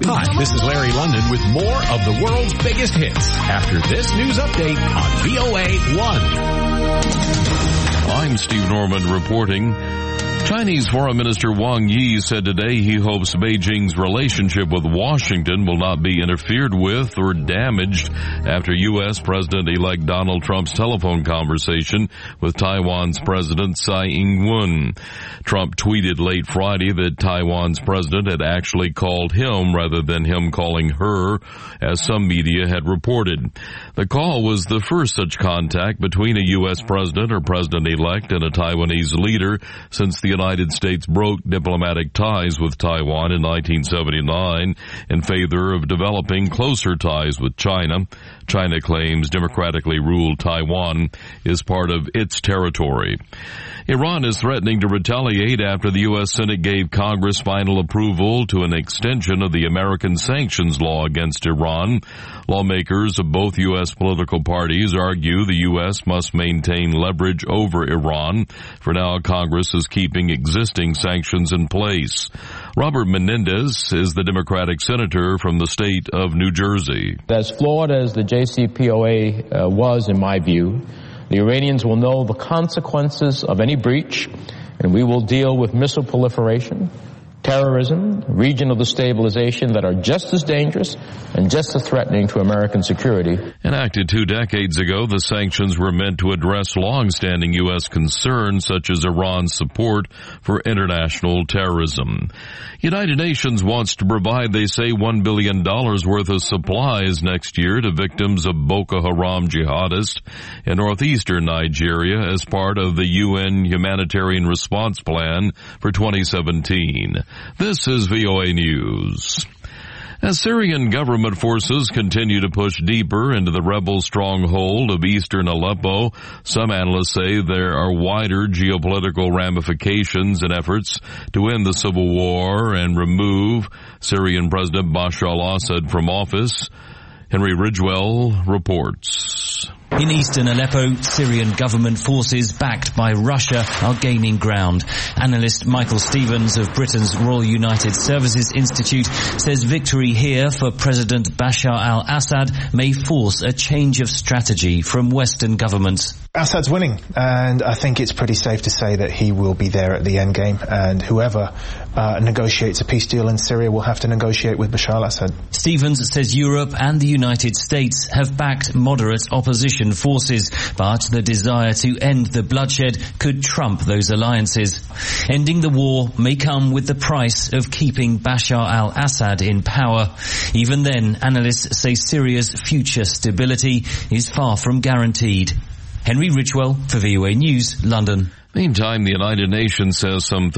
Hi, this is Larry London with more of the world's biggest hits after this news update on VOA1. I'm Steve Norman reporting. Chinese Foreign Minister Wang Yi said today he hopes Beijing's relationship with Washington will not be interfered with or damaged after U.S. President-elect Donald Trump's telephone conversation with Taiwan's President Tsai Ing-wen. Trump tweeted late Friday that Taiwan's president had actually called him rather than him calling her, as some media had reported. The call was the first such contact between a U.S. president or president-elect and a Taiwanese leader since the United States broke diplomatic ties with Taiwan in 1979 in favor of developing closer ties with China. China claims democratically ruled Taiwan is part of its territory. Iran is threatening to retaliate after the U.S. Senate gave Congress final approval to an extension of the American sanctions law against Iran. Lawmakers of both U.S. political parties argue the U.S. must maintain leverage over Iran. For now, Congress is keeping existing sanctions in place. Robert Menendez is the Democratic senator from the state of New Jersey. As flawed as the JCPOA was, in my view, the Iranians will know the consequences of any breach, and we will deal with missile proliferation, terrorism, regional destabilization that are just as dangerous and just as threatening to American security. Enacted 2 decades ago, the sanctions were meant to address long-standing U.S. concerns such as Iran's support for international terrorism. United Nations wants to provide, they say, $1 billion worth of supplies next year to victims of Boko Haram jihadists in northeastern Nigeria as part of the UN Humanitarian Response Plan for 2017. This is VOA News. As Syrian government forces continue to push deeper into the rebel stronghold of eastern Aleppo, some analysts say there are wider geopolitical ramifications in efforts to end the civil war and remove Syrian President Bashar al-Assad from office. Henry Ridgewell reports. In eastern Aleppo, Syrian government forces backed by Russia are gaining ground. Analyst Michael Stevens of Britain's Royal United Services Institute says victory here for President Bashar al-Assad may force a change of strategy from Western governments. Assad's winning, and I think it's pretty safe to say that he will be there at the end game, and whoever negotiates a peace deal in Syria will have to negotiate with Bashar al-Assad. Stevens says Europe and the United States have backed moderate opposition forces, but the desire to end the bloodshed could trump those alliances. Ending the war may come with the price of keeping Bashar al-Assad in power. Even then, analysts say Syria's future stability is far from guaranteed. Henry Ridgewell for VOA News, London. Meantime, the United Nations says some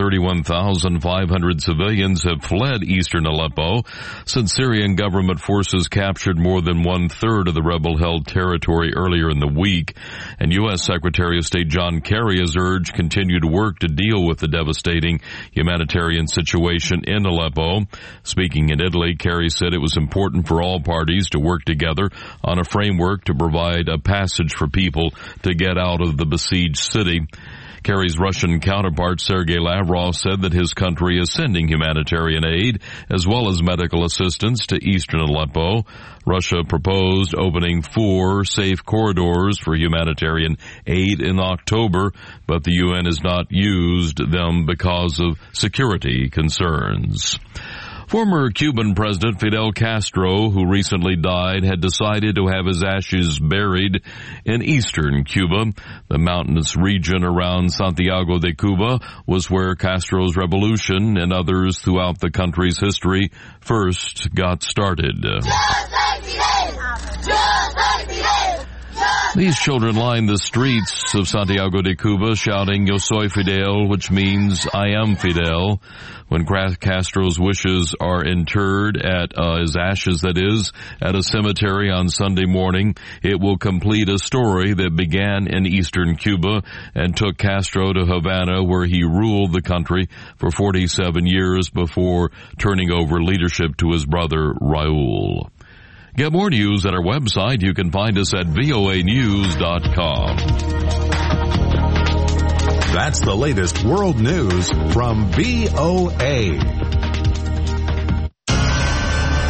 31,500 civilians have fled eastern Aleppo since Syrian government forces captured more than 1/3 of the rebel-held territory earlier in the week. And U.S. Secretary of State John Kerry has urged continued work to deal with the devastating humanitarian situation in Aleppo. Speaking in Italy, Kerry said it was important for all parties to work together on a framework to provide a passage for people to get out of the besieged city. Kerry's Russian counterpart Sergei Lavrov said that his country is sending humanitarian aid as well as medical assistance to eastern Aleppo. Russia proposed opening 4 safe corridors for humanitarian aid in October, but the UN has not used them because of security concerns. Former Cuban President Fidel Castro, who recently died, had decided to have his ashes buried in eastern Cuba. The mountainous region around Santiago de Cuba was where Castro's revolution and others throughout the country's history first got started. These children line the streets of Santiago de Cuba shouting, "Yo soy Fidel," which means I am Fidel. When Castro's wishes are interred at his ashes, that is, at a cemetery on Sunday morning, it will complete a story that began in eastern Cuba and took Castro to Havana, where he ruled the country for 47 years before turning over leadership to his brother Raul. Get more news at our website. You can find us at voanews.com. That's the latest world news from VOA.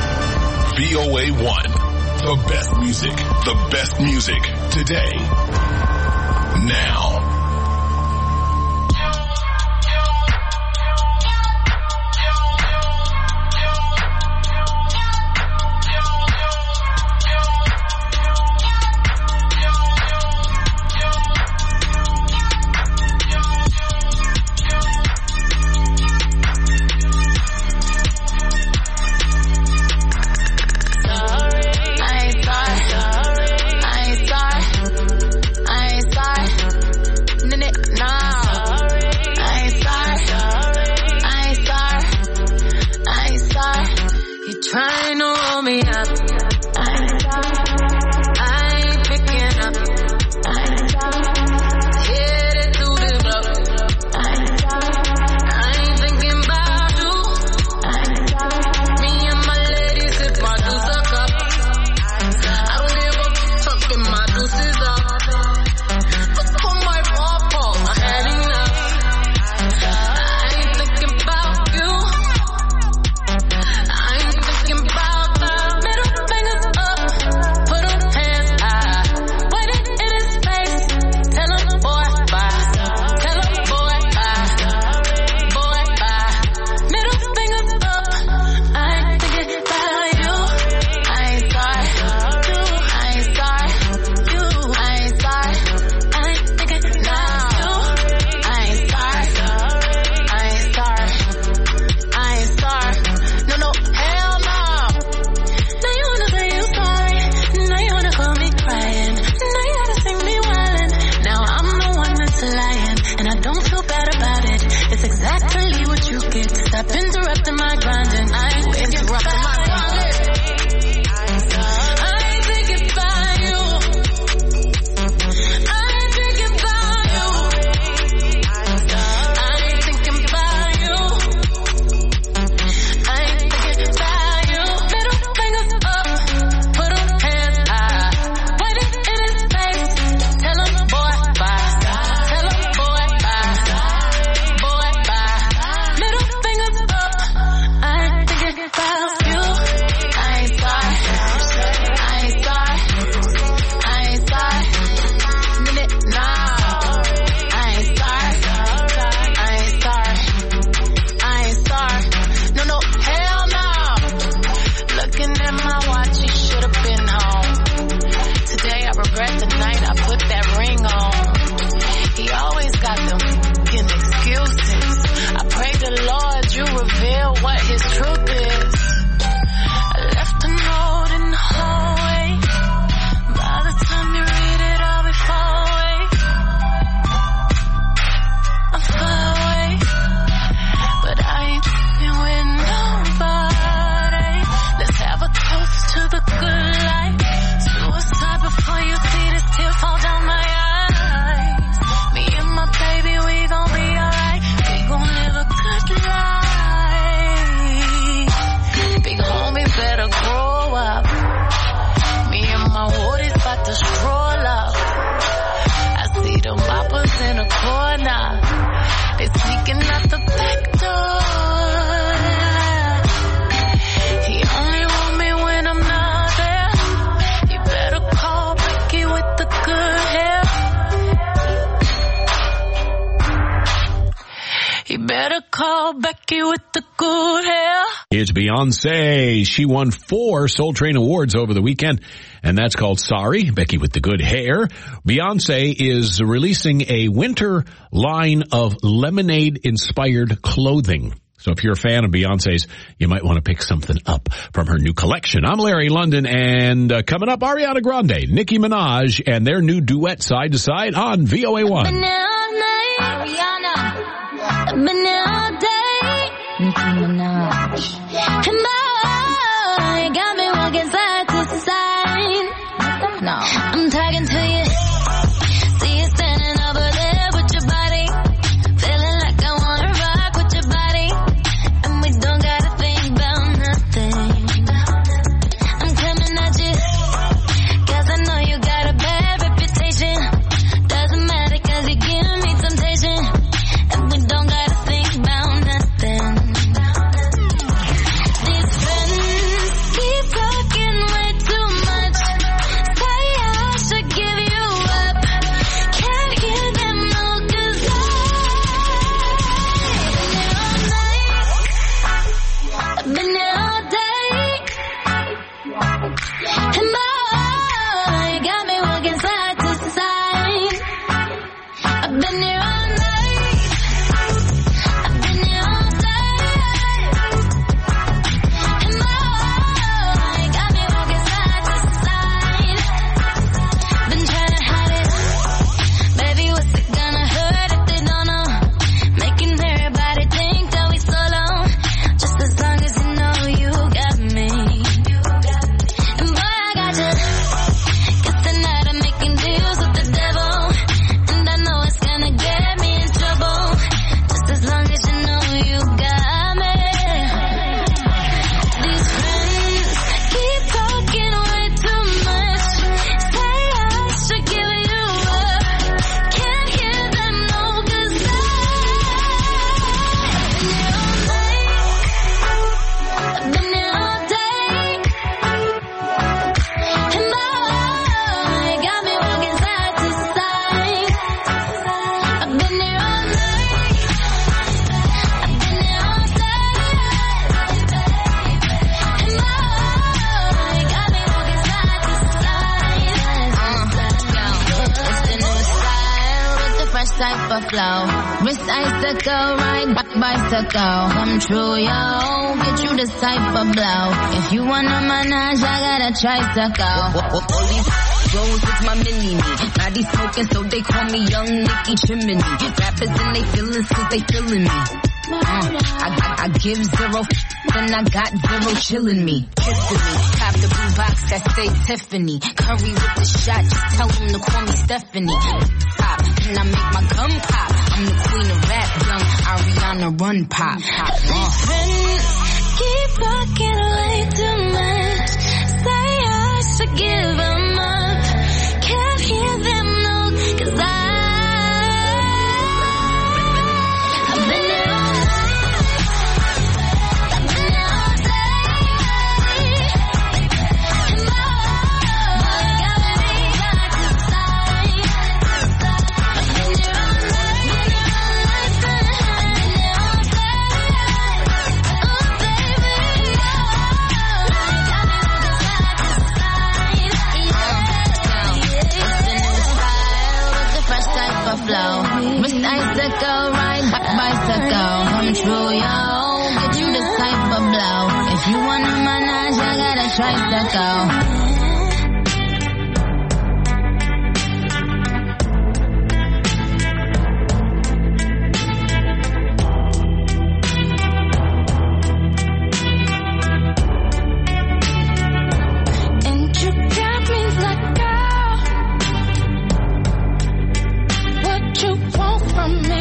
VOA1. The best music today, now. Trying to roll me up. I ain't picking up. Headed to the block. I ain't thinking about you. Me and my lady sip my juice a cup. I don't give a fucking my juices up. Look on my pawpaw, I had enough. I ain't thinking about you. Stop interrupting my grinding. I ain't interrupting my grinding. I ain't thinking about you. I ain't thinking about you. I ain't thinking about you. I ain't thinking about you. Middle fingers up, put them hands high. Wait it in his face. Tell him boy bye. Tell him boy bye. Boy bye. Middle fingers up. I ain't thinking about you. I ain't sorry. I ain't sorry. I ain't sorry. Minute now. I ain't sorry. I ain't sorry. I ain't sorry. No, no, hell no. Looking at my watch, you should have been home. Today I regret the night I put that ring on. He always got them fucking excuses. I pray the Lord you reveal what his truth is. I left a note in the hallway. By the time you read it, I'll be far away. I'm far away. But I ain't fucking with nobody. Let's have a toast to the good life. Suicide before you see this tear fall down my eyes. Me and my baby, we gon' be alright. We gon' live a good life. Big homie better grow up. Me and my woodies about to stroll up. I see the moppers in the corner. They sneaking out the back door. He only want me when I'm not there. You better call Becky with the good hair. You better call Becky with the good hair. It's Beyonce. She won 4 Soul Train Awards over the weekend, and that's called Sorry, Becky with the Good Hair. Beyonce is releasing a winter line of lemonade-inspired clothing. So if you're a fan of Beyonce's, you might want to pick something up from her new collection. I'm Larry London, and coming up, Ariana Grande, Nicki Minaj, and their new duet Side to Side on VOA1. Ariana. Been there all day. Nicki Minaj. And boy, you got me walking side to side. No, I'm talking to you. See you standing over there with your body. Feeling like I wanna rock with your body. And we don't gotta think about nothing. I'm coming at you. 'Cause I know you got a bad reputation. Doesn't matter 'cause you give me temptation. And we don't gotta think about nothing. These been there all day. And boy, you got me walking side to side. I've been there all night. I've been there all day. And boy, you got me walking side to side. Been trying to hide it. Baby, what's it gonna hurt if they don't know? Making everybody think that we solo. Just as long as you know you got me. And boy, I got you. 'Cause tonight I'm making deals with the devil. And I know it's gonna get me in trouble. Just as long as you know you got me. These friends keep talking way too much. Say I should give you up. Can't hear them no, 'cause I've been there all day. And boy, you got me walking side to side. I've been there all night. I've been there all day. And boy, you got me walking side to side. It's the new style with the fresh type of flow. Wrist icicle, ride back bicycle. Come true, yo. Get you this type of blow. If you wanna manage, I got a tricycle. All these rolls with my mini-me. Body smoking, so they call me Young Nicky Chimney. Rappers and they feelings, 'cause they feeling me. I give zero and I got zero chilling me. Kissing me. Cop the blue box that say Tiffany. Curry with the shot, just tell them to call me Stephanie. Pop, and I make my gum pop. I'm the queen of rap, young Ariana Run Pop. Friends keep talking way too much. Say I should give them up. Can't hear them no, 'cause I've been there all night. I've been there all day. And boy, got me side to side. I've been there all night. I've been there all day. Oh baby, got me walking side to side. It's the new style with the fresh type of flow. Wrist icicle, ride back bicycle. Come true, yo. Get you this type of blow. If you wanna manage, I got a tricycle. And you got me like, girl, what you want from me?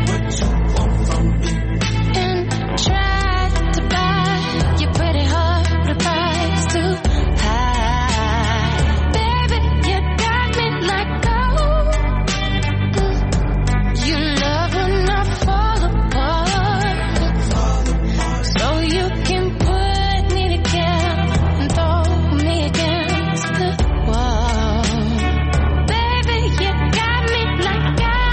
And tried to buy your pretty heart, the price too high. Baby, you got me like, you love when I fall apart. So you can put me together and throw me against the wall. Baby, you got me like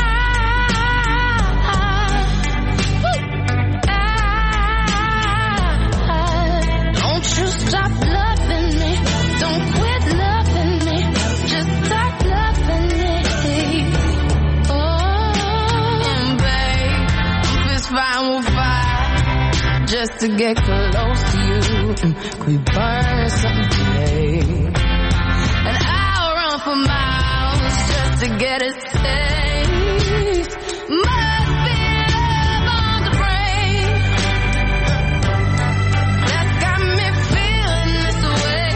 don't you stop loving me. Don't quit loving me. Just stop loving me. Oh, and babe, it's fine with fire. Just to get close to you. We burn something today. And I'll run for miles just to get a taste. Must be love on the brain that got me feeling this way.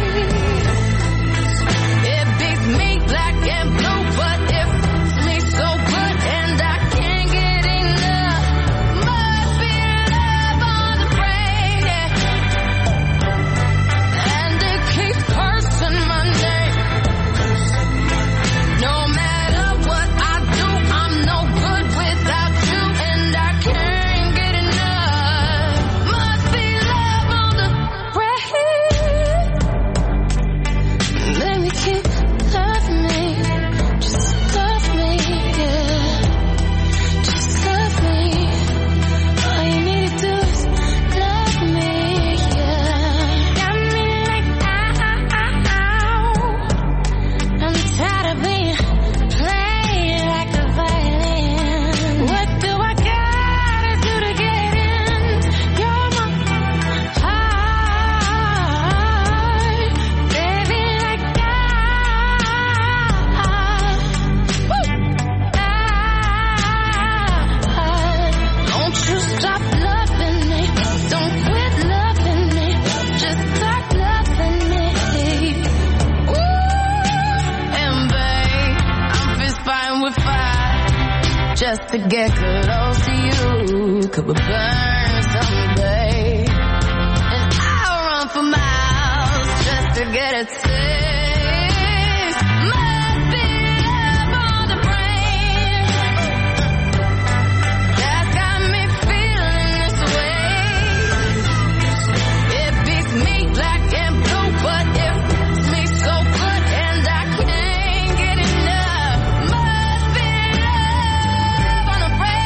It beats me black and blue, but it fits me so good and I can't get enough. Must be love on the brain, yeah. And it keeps just to get close to you. Could we burn someday? And I'll run for miles just to get a taste. Must be love on the brain that's got me feeling this way. It beats me black and blue, but it beats me so good and I can't get enough. Must be love on the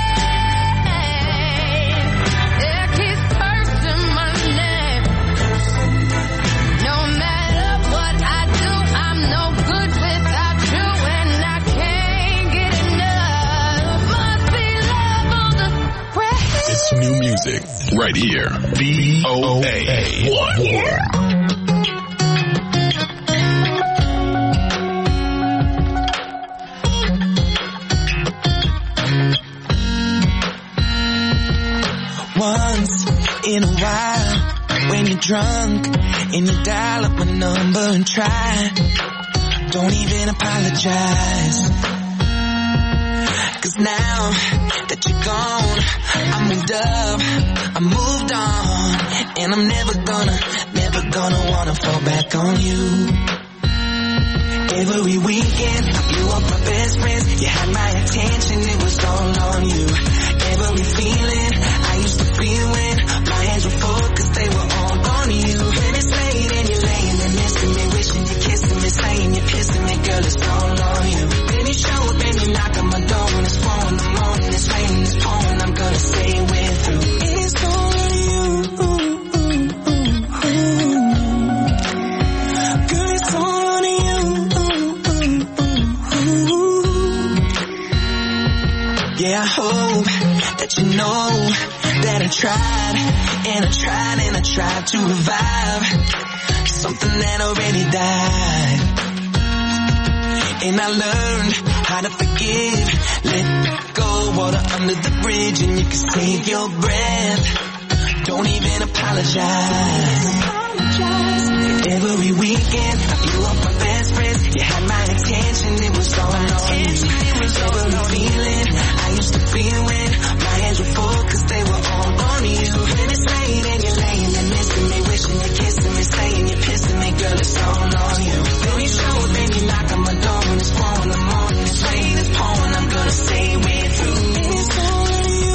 brain that keeps cursing my name. No matter what I do, I'm no good without you, and I can't get enough. Must be love on the brain. It's new music right here. VOA 1. Once in a while, when you're drunk and you dial up my number and try, don't even apologize. 'Cause now that you're gone, I moved up, I moved on, and I'm never gonna wanna fall back on you. Every weekend, I blew up my best friends. You had my attention, it was all on you. Every feeling I used to feel when my hands were full, 'cause they were all on you. When it's late and you're laying there missing me, wishing you're kissing me, saying you're pissing me, girl, it's all on you. Then you show up and you knock on my door when it's 4 in the morning, it's raining, it's pouring, I'm gonna stay with you. It's all on you. Girl, it's all on you. Yeah, I hope that you know that I tried, and I tried, and I tried to revive something that already died. And I learned how to forgive, let go, water under the bridge, and you can save your breath. Don't even apologize. Every weekend, I blew up my best friends. You had my attention, it was all on you. Every feeling I used to feel when my hands were full, 'cause they were all on you. When it's late and you're laying there missing me, wishing you're kissing me, saying you're pissing me, girl, it's all on you. Then you show up and you knock on my door when it's 4 in the morning, it's raining, it's pouring, I'm gonna stay with you. It's all on you.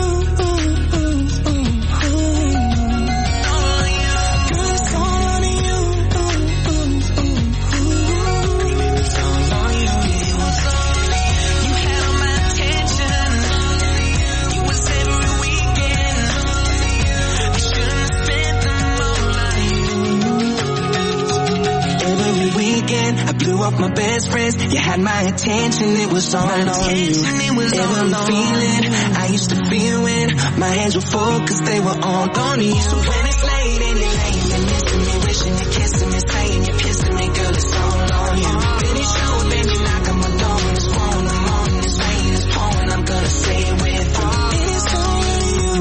I blew up my best friends. You had my attention, it was all on you. Every feeling I used to feel when my hands were full, 'cause they were all on you. So when it's late and you're laying there missing me, wishing you're kissing me, saying you're pissing me, girl, it's all on you. Then you show up and you knock on my door when it's 4 in the morning, it's raining, it's pouring, I'm gonna stay with you. It's all on you.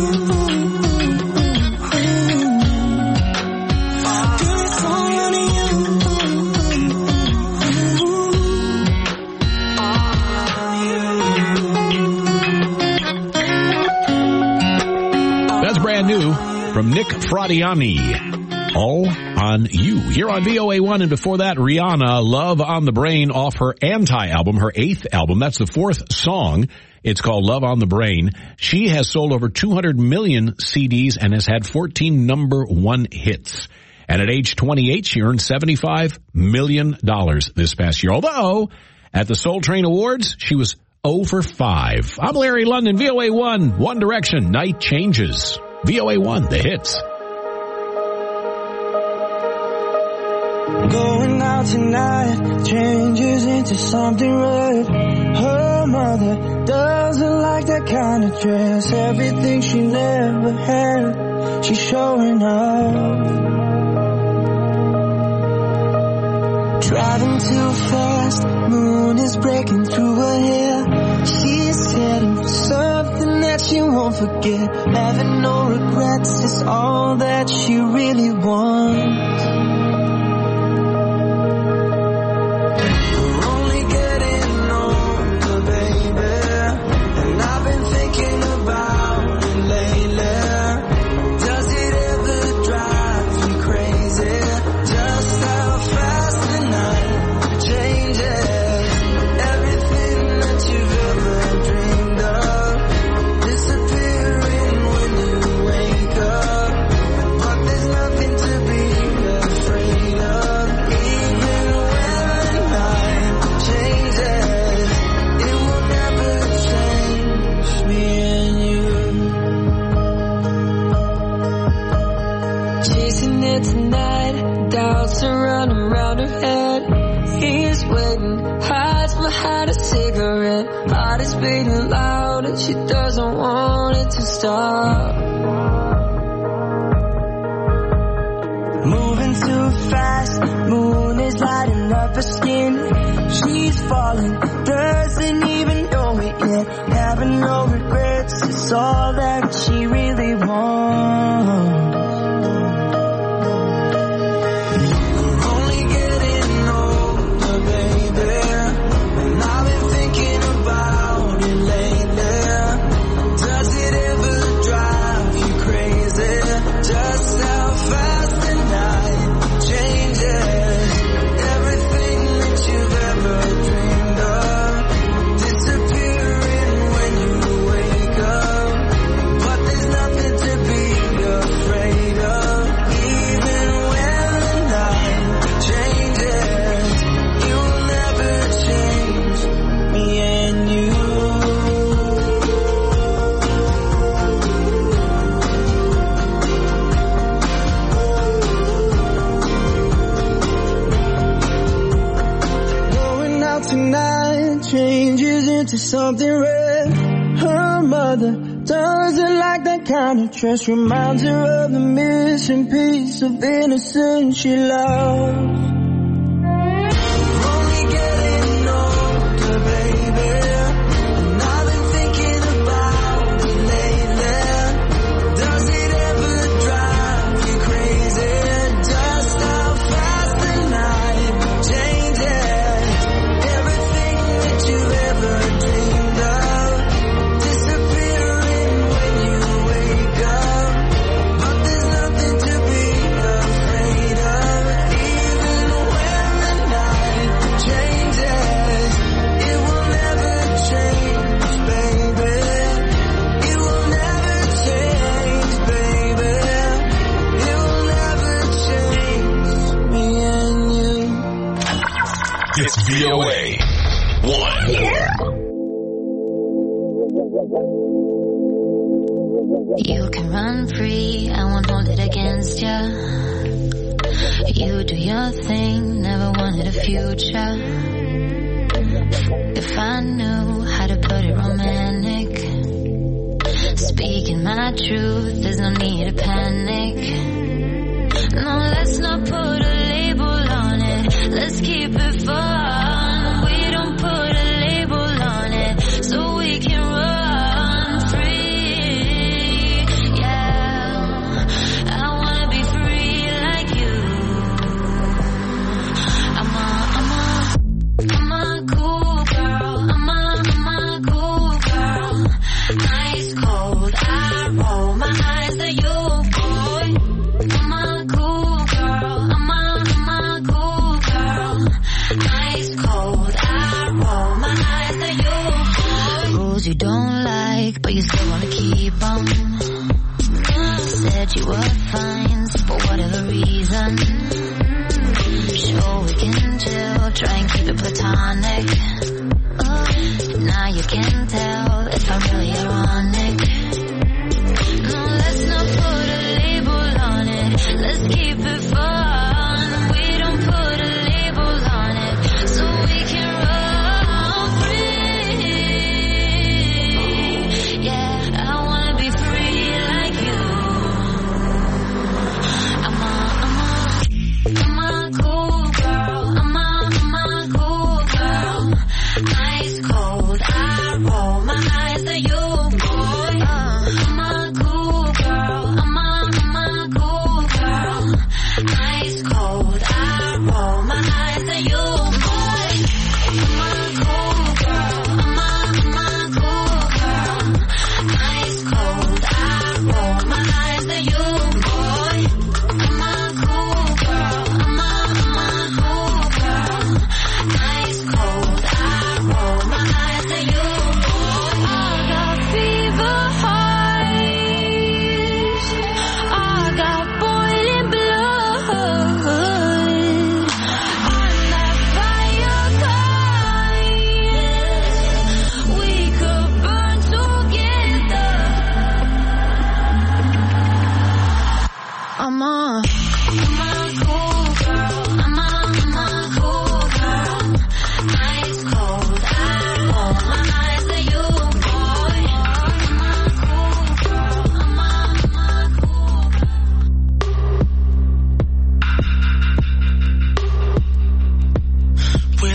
Girl, it's all on you. New from Nick Fradiani, All on You, here on VOA1. And before that, Rihanna, Love on the Brain, off her Anti-album, her 8th album. That's the 4th song. It's called Love on the Brain. She has sold over 200 million CDs and has had 14 number 1 hits. And at age 28, she earned $75 million this past year. Although, at the Soul Train Awards, she was 0 for 5. I'm Larry London, VOA1, One Direction, Night Changes. VOA1, the hits. Going out tonight changes into something red. Her mother doesn't like that kind of dress. Everything she never had, she's showing off. Driving too fast, moon is breaking through her hair. She's heading for something that she won't forget. Having no regrets is all that she really wants. We're only getting older, baby, and I've been thinking thoughts are running round her head. He's waiting, hides behind a cigarette. Heart is beating loud and she doesn't want it to stop. Moving too fast, moon is lighting up her skin. She's falling, doesn't even know it yet. Having no regrets, it's all that she really wants. To something red. Her mother doesn't like that kind of dress. Reminds her of the missing piece of innocence she loves. It's VOA 1. You can run free, I won't hold it against ya. You do your thing, never wanted a future. If I knew how to put it romantic, speaking my truth, there's no need to panic. No, let's not put a label on it, let's keep it fun. We don't put a label on it, so we can run free. Yeah, I wanna be free like you. I'm a cool girl, I'm a cool girl. Ice cold, I roll my eyes at you, boy. I'm a cool girl, I'm a cool girl. Ice cold, I roll my eyes at you, boy. Rules you don't like, but you still wanna keep them. Said you were fine, for whatever reason. Sure we can chill, try and keep it platonic. Now you can tell if I'm really ironic. No, let's not put a label on it, let's keep it fun. We don't put a label on it, so we can run free. Yeah, I wanna be free like you. I'm a cool girl, I'm a cool girl. Ice cold, I roll my eyes at you, boy. I'm a cool girl, I'm a cool girl.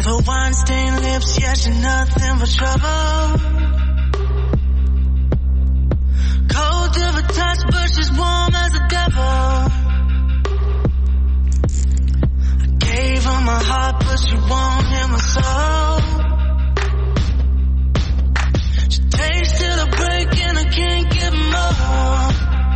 With her wine-stained lips, yeah, she's nothing but trouble. Cold to the touch, but she's warm as a devil. I gave her my heart, but she won't hear my soul. She takes till I break and I can't get more.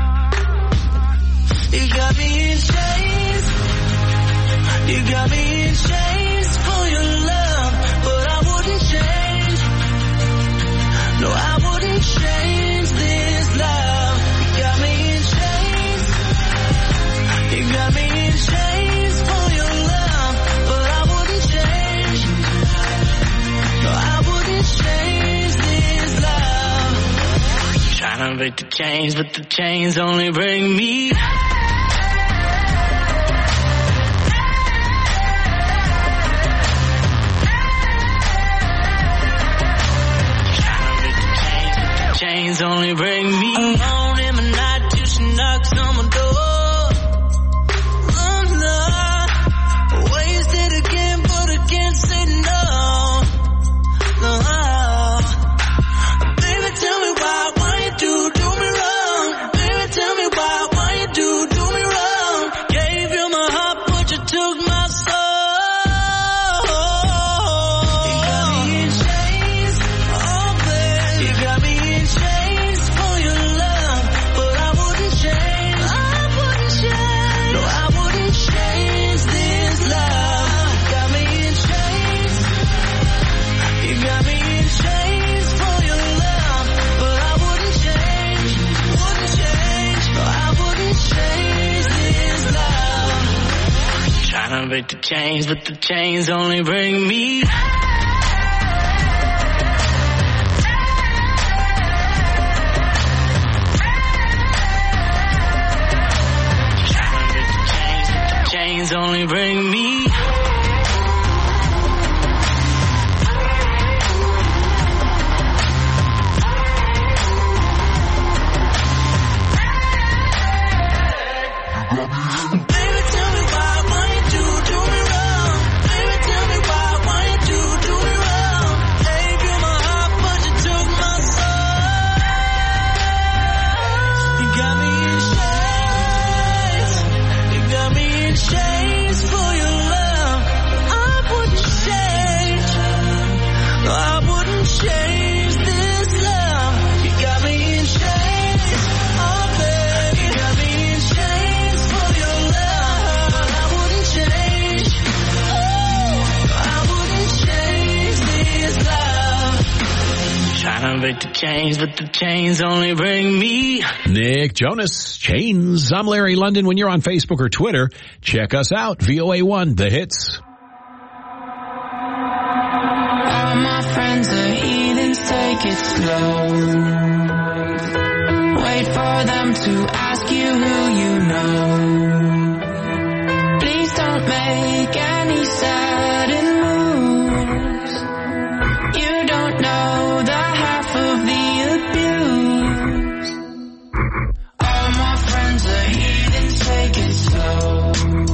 You got me in chains. You got me in chains for your love, but I wouldn't change. No, I wouldn't change this love. You got me in chains. You got me in chains for your love, but I wouldn't change. No, I wouldn't change this love. Trying to break the chains, but the chains only break me. Chains only bring me alone in the night till she knocks on my door. Oh no, wasted again, but I can't say no. No, baby, tell me why you do me wrong? Baby, tell me why you do me wrong? Gave you my heart, but you took my soul. You got me in chains, oh baby, you got me in chains for your love, but I wouldn't change. I wouldn't change. No, I wouldn't change this love. You got me in chains. You got me in chains for your love, but I wouldn't change. Wouldn't change. No, I wouldn't change this love. Trying to break the chains, but the chains only bring me. Chains only bring me. Baby, tell me why you do me wrong? Baby, tell me why you do me wrong? Gave you my heart, but you took my soul. You got me in chains. You got me in chains for your love. I wouldn't change. No, I wouldn't change this love. You got me in chains. Oh, baby. You got me in chains for your love. But I wouldn't change. Oh, I wouldn't change this love. Trying to break the chains, but the chains only bring me. Nick Jonas, Chains. I'm Larry London. When you're on Facebook or Twitter, check us out. VOA1, The Hits. All my friends are heathens, take it slow. Wait for them to ask you who you know. Please don't make any sudden moves. You don't know the half of the abuse. All my friends are heathens, take it slow.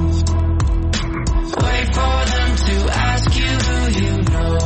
Wait for them to ask you who you know.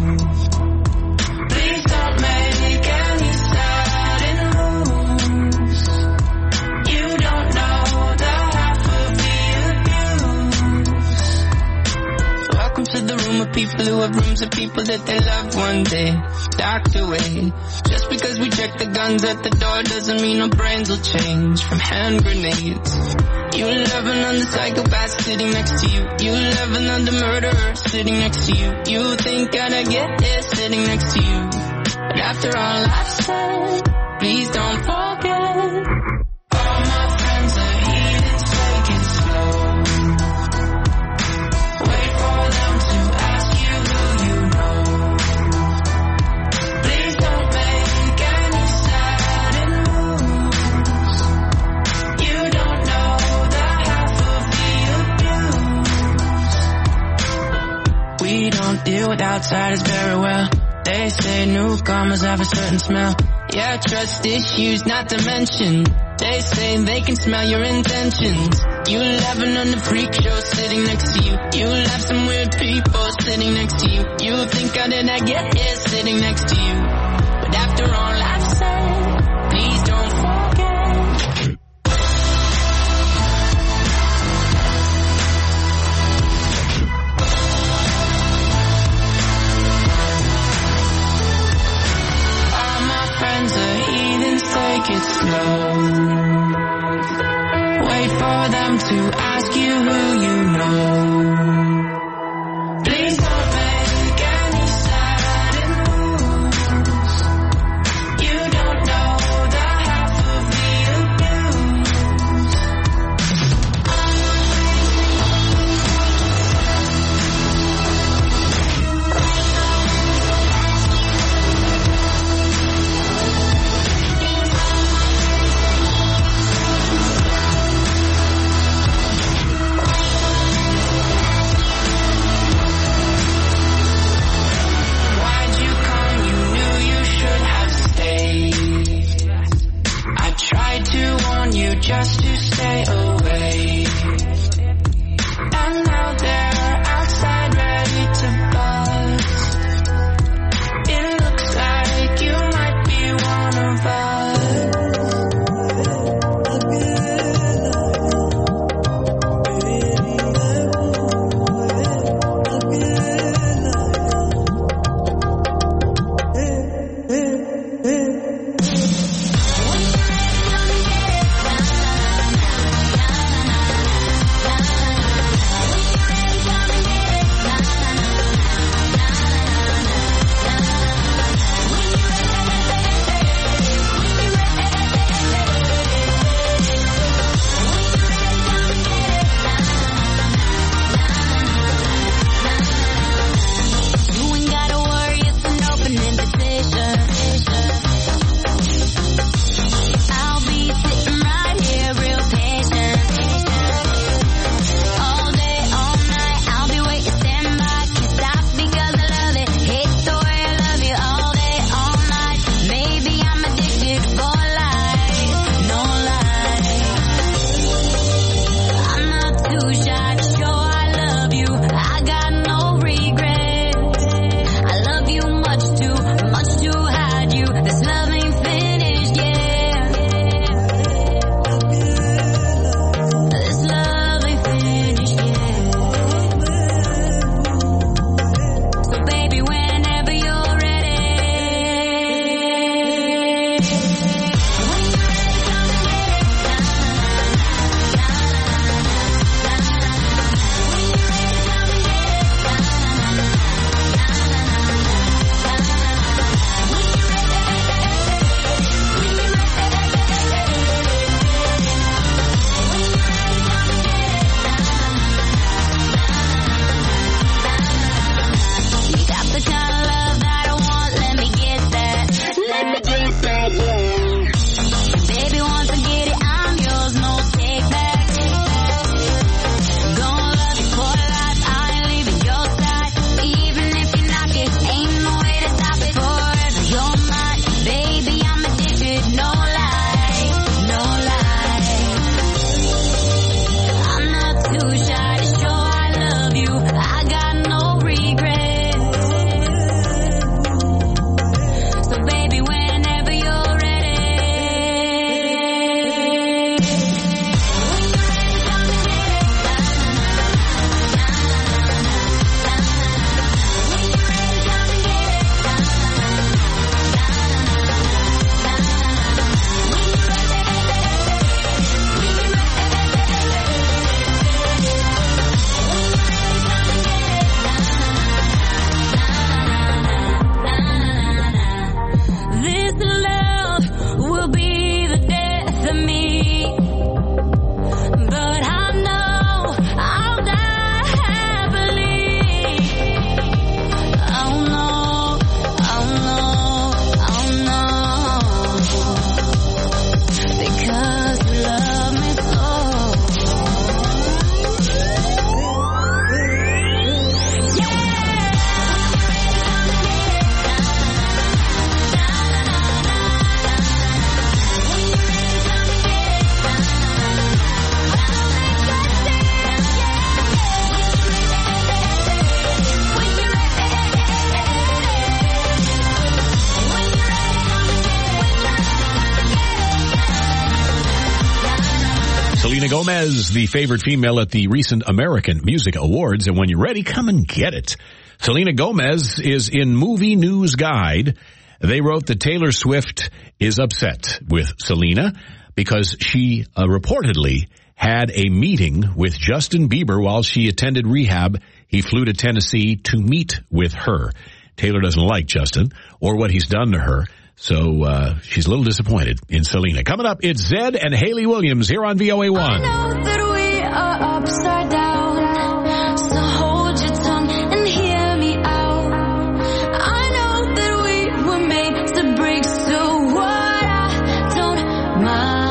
Please don't make any sudden moves. You don't know the half of the abuse. Welcome to the room of people who have rooms of people that they loved one day docked away. Just because we check the guns at the door doesn't mean our brains will change from hand grenades. You love another psychopath sitting next to you. You love another murderer sitting next to you. You think I'd get it sitting next to you. But after all I've said, please don't forget. All my friends are heathens, take it slow. Wait for them to ask you who you know. Please don't make any sudden moves. You don't know the half of the abuse. We don't deal with outsiders very well. They say newcomers have a certain smell. Yeah, trust issues not to mention. They say they can smell your intentions. You laughing on the freak show sitting next to you. You laugh some weird people sitting sitting next to you. You think how did I get here sitting next to you? But after all I've said, please don't forget. All my friends are heathens, take it slow. Wait for them to ask you who you know. Please don't make any sudden moves. You don't know the half of the abuse. Selena Gomez, the favorite female at the recent American Music Awards. And when you're ready, come and get it. Selena Gomez is in Movie News Guide. They wrote that Taylor Swift is upset with Selena because she reportedly had a meeting with Justin Bieber while she attended rehab. He flew to Tennessee to meet with her. Taylor doesn't like Justin or what he's done to her. So she's a little disappointed in Selena. Coming up, it's Zed and Haley Williams here on VOA1. I know that we are upside down, so hold your tongue and hear me out. I know that we were made to break, so what, I don't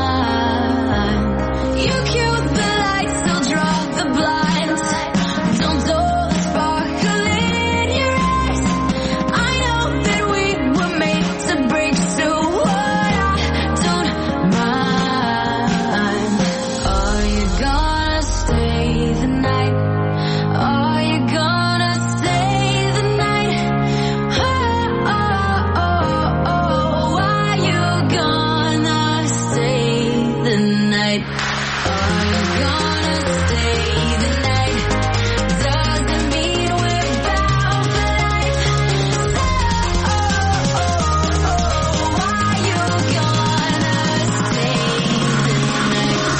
mind. You cue the lights, I'll draw the blinds. Don't dull the sparkle in your eyes. I know that we were made to break, so what, I don't mind. Are you gonna stay the night? Are you gonna stay the night? Oh, oh, oh, oh. Are you gonna stay the night? Are you gonna stay the night? Doesn't mean we're bound for life. Oh, oh, oh, oh. Are you gonna stay the night?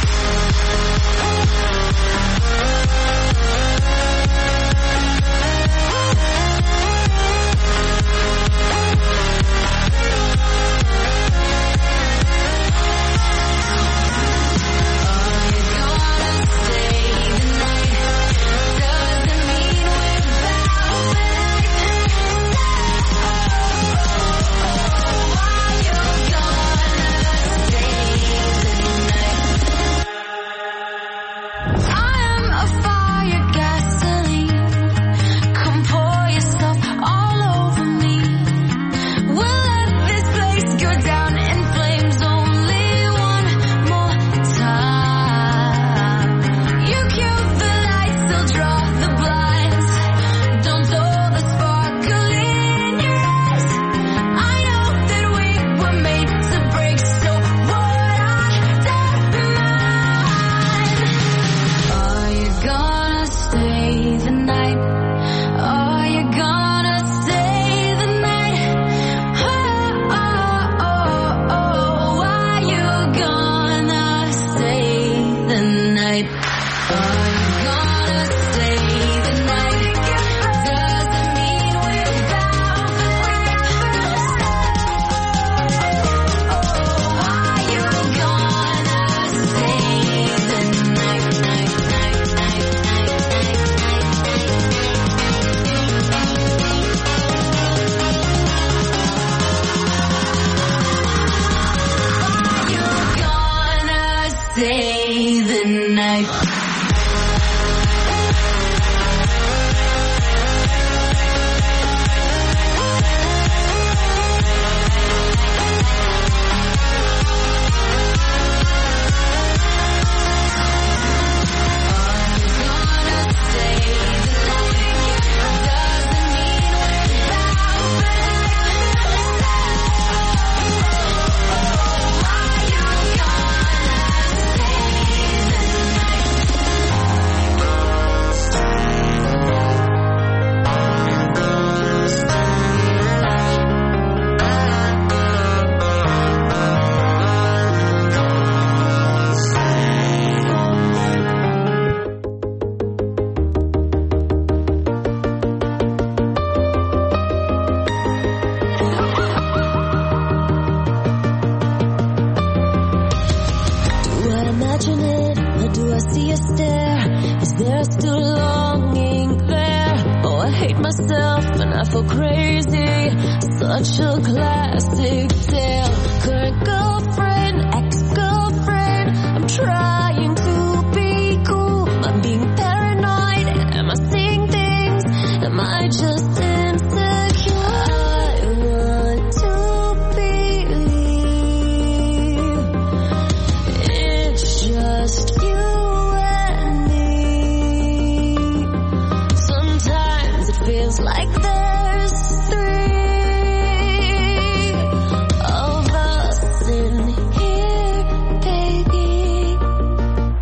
I am a fire, gasoline. Come pour yourself all over me. We'll let this place go down in flames only one more time. You cue the lights, I'll draw the blinds. Don't dull the sparkle in your eyes. I know that we were made to break, so what, I don't mind. Are you gonna stay the night? Are you gonna stay the night? Oh, oh, oh, oh. Are you gonna stay the night? Are you gonna stay the night? Doesn't mean we're bound for life. Oh, oh, oh. Are you gonna stay the night? Are you gonna stay the night? Do I imagine it, or do I see a stare? Is there still longing there? Oh, I hate myself and I feel crazy. Such a classic tale. Current girlfriend, ex-girlfriend. I'm trying to be cool. I'm being paranoid. Am I seeing things? Am I just insecure? I want to believe it's just you and me. Sometimes it feels like there's three of us in here, baby.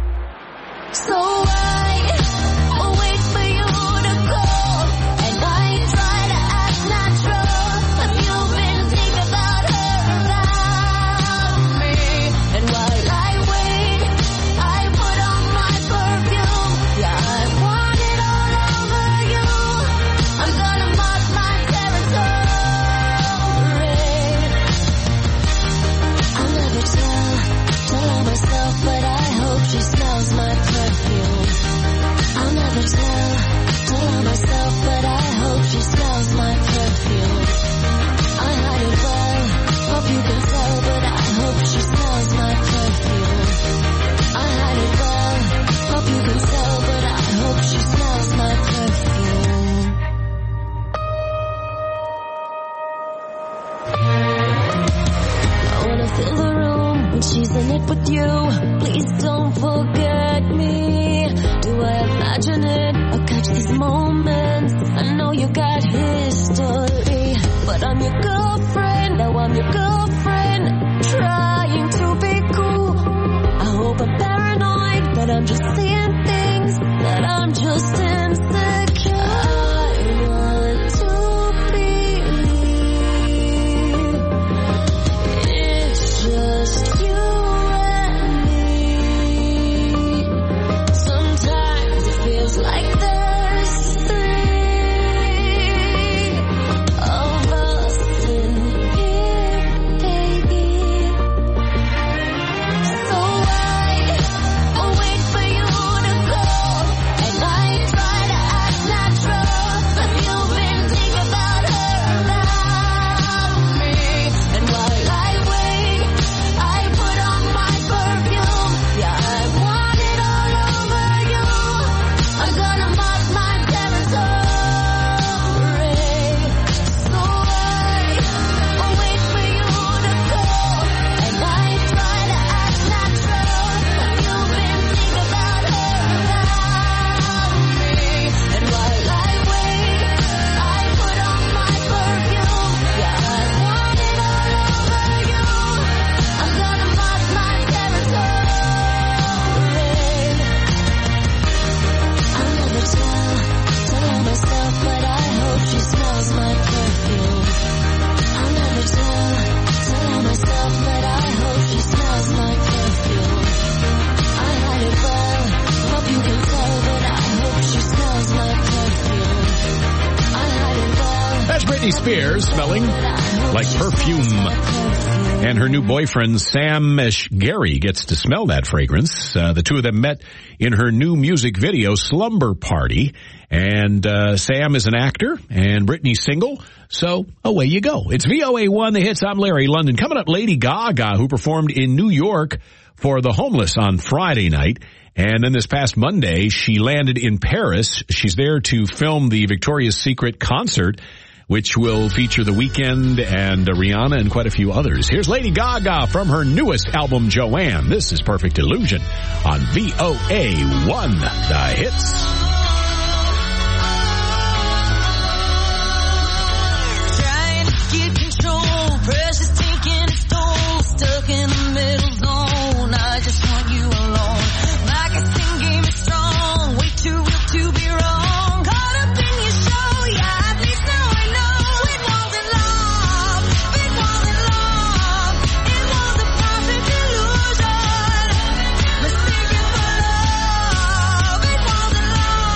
forget me? Do I imagine it or catch these moments? I know you got history, but I'm your girlfriend. Now I'm your girlfriend, trying to be cool. I hope I'm paranoid, that I'm just seeing things, that I'm just insecure. I want to believe it's just you and me. Sometimes it feels like there's three of us in here, baby. So I wait for you to go, and I try to act natural, but you've been thinking about her, about me. And while I wait, I put on my perfume. Yeah, I want it all over you. I'm gonna mark my territory. So I wait for you to go, and I try to act natural, but you've been thinking about her, about me. And while I wait, I put on my perfume. Yeah, I want it all over you. I'm gonna mark my territory. I'll never tell myself, but I hope she smells my perfume. I'll never tell myself, but I hope she smells my perfume. I hide it well, hope you can tell, but I hope she smells my perfume. I hide it well. That's Britney Spears smelling like perfume. And her new boyfriend, Sam Gary, gets to smell that fragrance. The two of them met in her new music video, Slumber Party. And Sam is an actor, and Britney's single. So away you go. It's VOA1, The Hits. I'm Larry London. Coming up, Lady Gaga, who performed in New York for the homeless on Friday night. And then this past Monday, she landed in Paris. She's there to film the Victoria's Secret concert, which will feature The Weeknd and Rihanna and quite a few others. Here's Lady Gaga from her newest album, Joanne. This is Perfect Illusion on VOA1, The Hits. Trying to get control, pressure's taking its toll, stuck in the middle zone. I just want you alone. My guessing game is strong, way too real to be wrong. Caught up in your show, yeah, at least now I know it wasn't love, it wasn't love, it was a perfect illusion, mistaken for love, it wasn't love.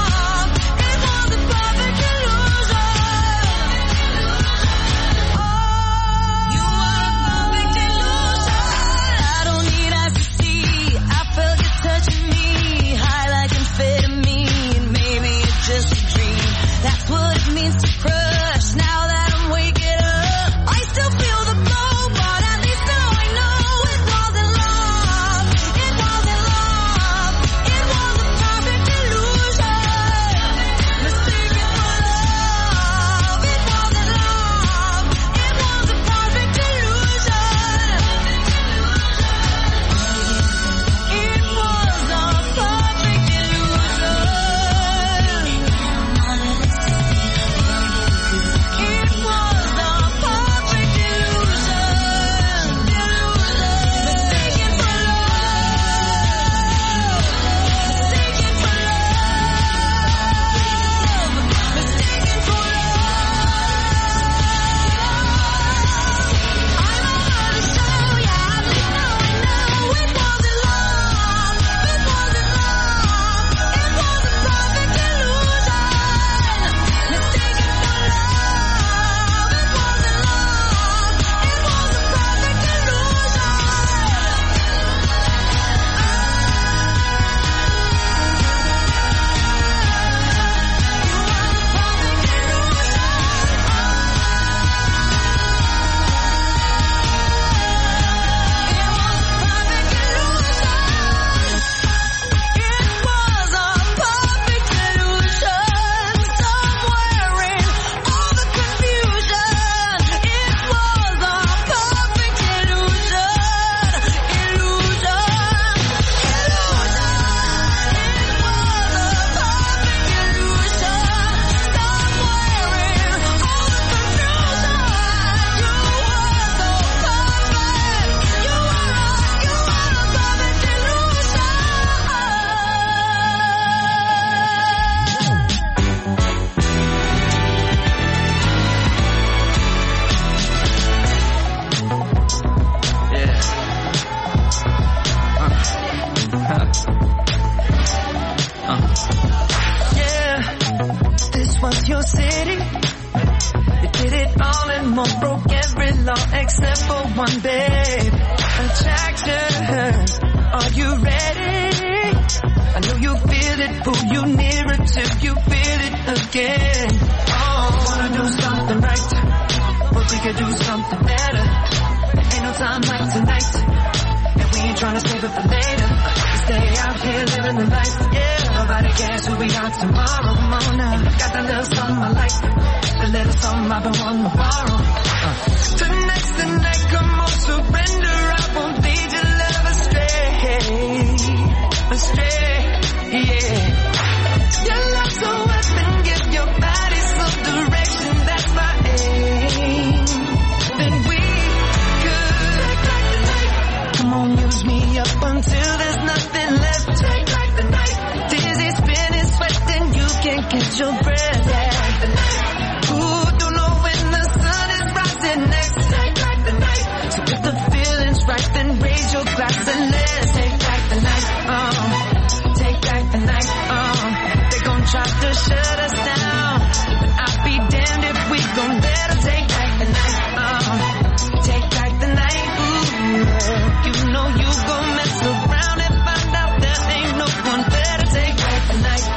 almost broke every law except for one, babe. Attraction, are you ready? I know you feel it, pull you nearer till you feel it again. Oh, wanna do something right, but we could do something better. Ain't no time like tonight, and we ain't trying to save it for later. Stay out here living the life, yeah. Nobody cares who we are tomorrow. Come on now, got that little something I like, the little something I've been wanting to borrow. Tonight's the night, come on, surrender. I won't lead your love astray, astray, yeah. Your love's a weapon, give your body some direction. That's my aim. Then we could take back the night. Come on, use me up until there's nothing left. Take back the night. Dizzy, spinning, sweating, you can't catch your breath. Take the night. Ooh, don't know when the sun is rising next. Take back the night. So if the feeling's right, then raise your glass and let's take back the night. Take back the night. They gon' try to shut us down, but I'll be damned if we gon' let them take back the night. Take back the night. Ooh, you know you gon' mess around and find out there ain't no one better. Take back the night.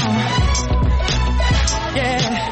Yeah.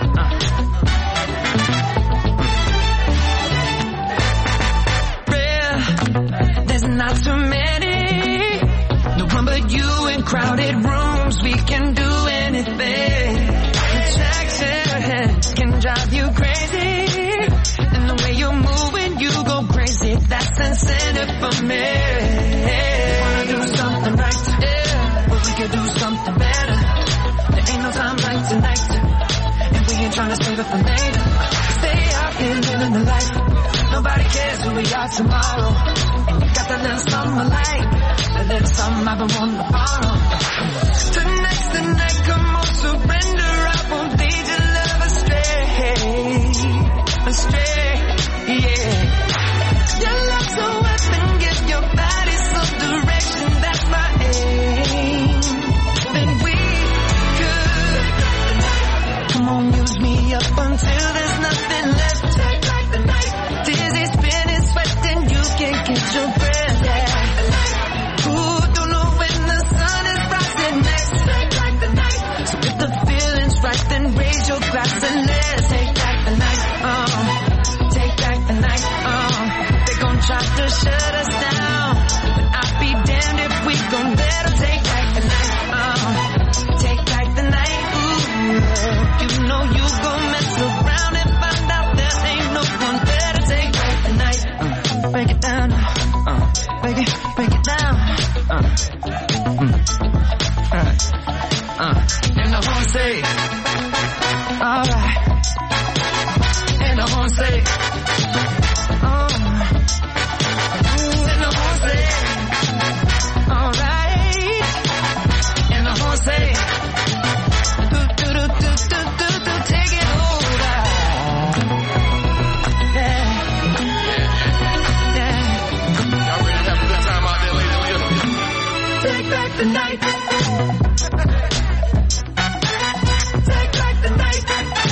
There's not too many, no one but you in crowded rooms. We can do anything. Attraction can drive you crazy, and the way you're moving, you go crazy. That's incentive for me. Wanna do something right, yeah, but we could do something better. There ain't no time like tonight, and we ain't trying to save it for later. Stay out here living the life. Nobody cares who we are tomorrow. And you got that little something I like, that little something I've been wanting to borrow. Tonight's the night, come on, surrender. I won't lead your love astray, astray, yeah. Your love's a weapon, give your body some direction. That's my aim. Then we could, come on, use me up until there's nothing left. Take back the night. Dizzy, spinning, sweating, you can't catch your breath, yeah. Ooh, don't know when the sun is rising next. Take back the night. So if the feeling's right, then raise your glass and let's take back the night. Take back the night. They gon' try to shut us down, but I'll be damned if we gon' let them take back the night. Take back the night. Ooh, you know you gon' mess around and find out there ain't no one better. Take back the night. Break it down. Break it down. And the horn say, alright. And the horn say, and the horn say, alright. And the horn say, take it over. Yeah. Y'all ready to have a good time out there, ladies and gentlemen? Take back the night. Take back the night.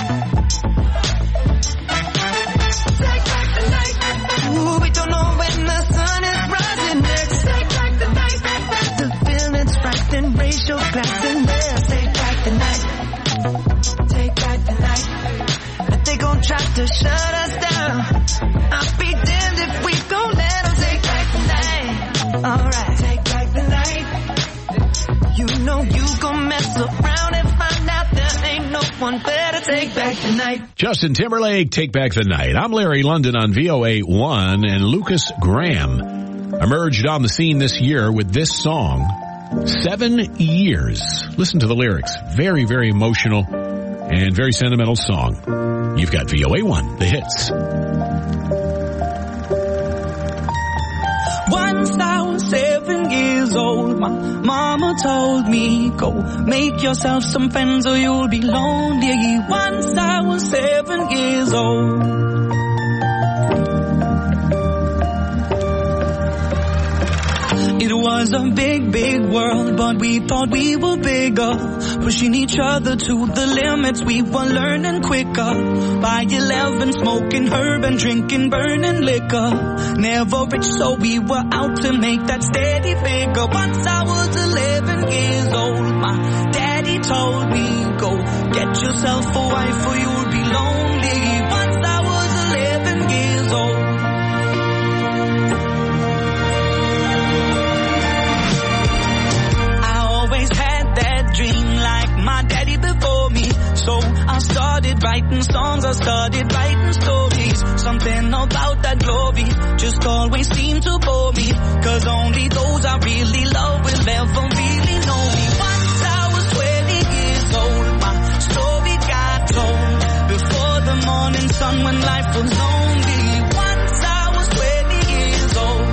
Take back the night. Ooh, we don't know when the sun is rising next. Take back the night. The feeling's right, then raise your glass and let's take back the night. Take back the night. But they gon' try to shut us down. I'll be damned if we gon' let them take back the night. Alright, take back the night. You know you gon' mess around and find out there ain't no one better. Take back the night. Justin Timberlake, Take Back the Night. I'm Larry London on VOA1, and Lucas Graham emerged on the scene this year with this song, 7 Years. Listen to the lyrics. Very, very emotional and very sentimental song. You've got VOA1, the hits. Once I was 7 years old, my mama told me, go make yourself some friends or you'll be lonely. Once I was 7 years old. It was a big, big world, but we thought we were bigger. Pushing each other to the limits, we were learning quicker. By 11, smoking herb and drinking burning liquor. Never rich, so we were out to make that steady figure. Once I was 11 years old, my daddy told me, go get yourself a wife or you'll be lonely. Once I was 11 years old. Dream like my daddy before me. So I started writing songs, I started writing stories. Something about that glory just always seemed to bore me. Cause only those I really love will ever really know me. Once I was 20 years old, my story got told. Before the morning sun when life was lonely. Once I was 20 years old.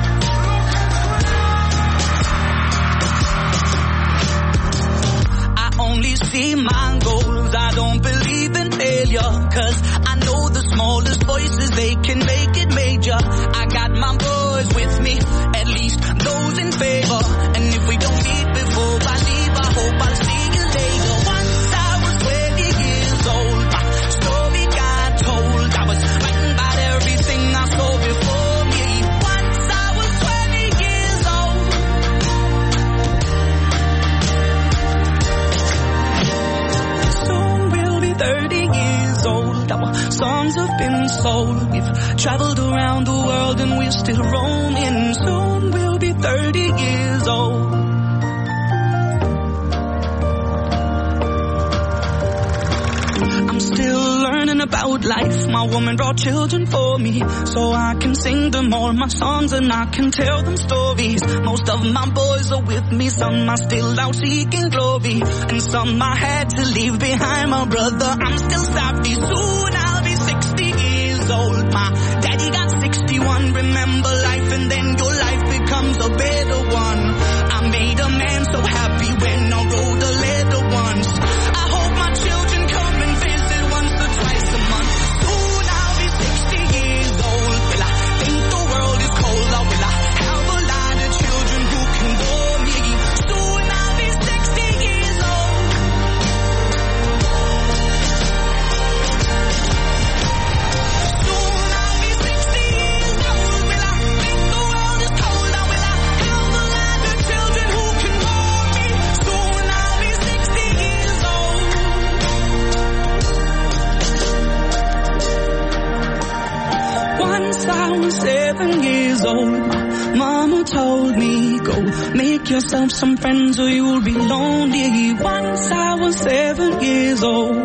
Only see my goals, I don't believe in failure. Cause I know the smallest voices, they can make it major. I got my boys with me, at least those in favor. And if we don't meet before I leave, I hope I'll see you later. Once I was 20 years old, my story got told. I was writing about everything I saw before me. Once I was 20 years old. Soon we'll be 30 years old. Our songs have been sold. We've traveled around the world and we're still roaming. Soon we'll be 30 years old. I'm still learning about life. My woman brought children for me, so I can sing them all my songs and I can tell them stories. Most of my boys are with me, some are still out seeking glory, and some I had to leave behind. My brother, I'm still savvy. Soon I'll be 60 years old. My daddy got 61. Remember life and then your life becomes a better one. I made a man so happy when I rode the leather ones. I hope my children come and visit once or twice a month. Soon I'll be 60 years old. Will I think the world is cold, or will I have a lot of children who can bore me? Soon I'll be 60 years old. Soon I'll be 60 years old. Will I think the world is cold, or will I have a lot of children who can bore me? Soon I'll be 60 years old. Once I was 7 years old, my mama told me, go make yourself some friends or you'll be lonely. Once I was 7 years old.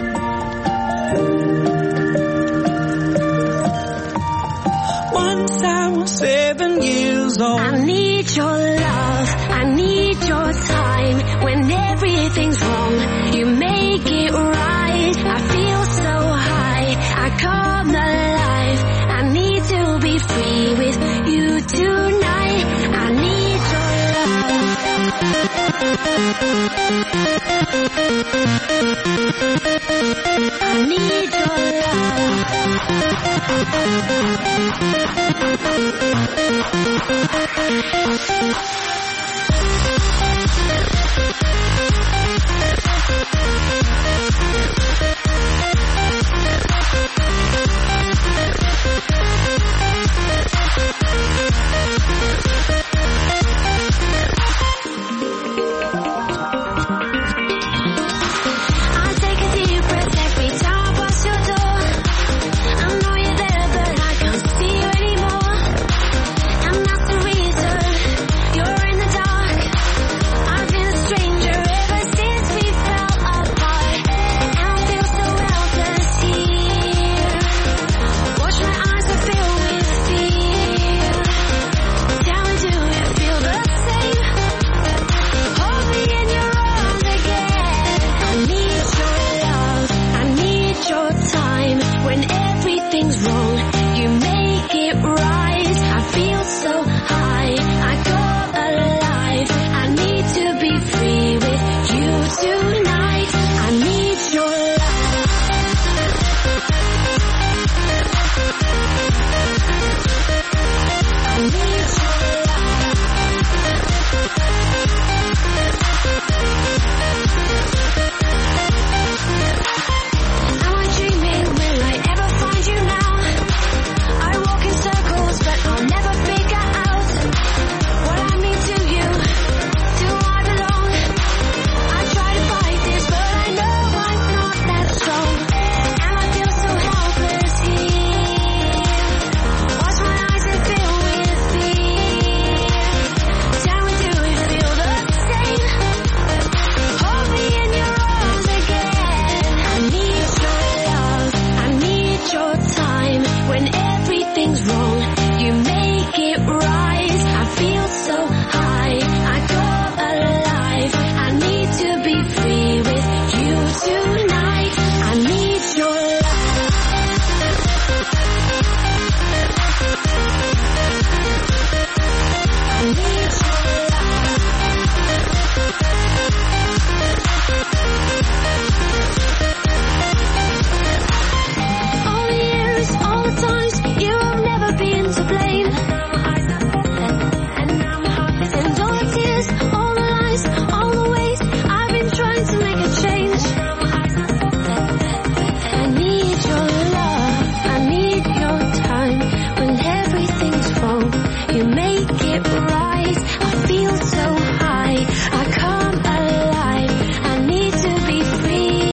Once I was 7 years old. I need your love, I need your time. When everything's wrong, you make it right. I feel so high, I come alive. I need to be free with you tonight. I need your love. I need your love.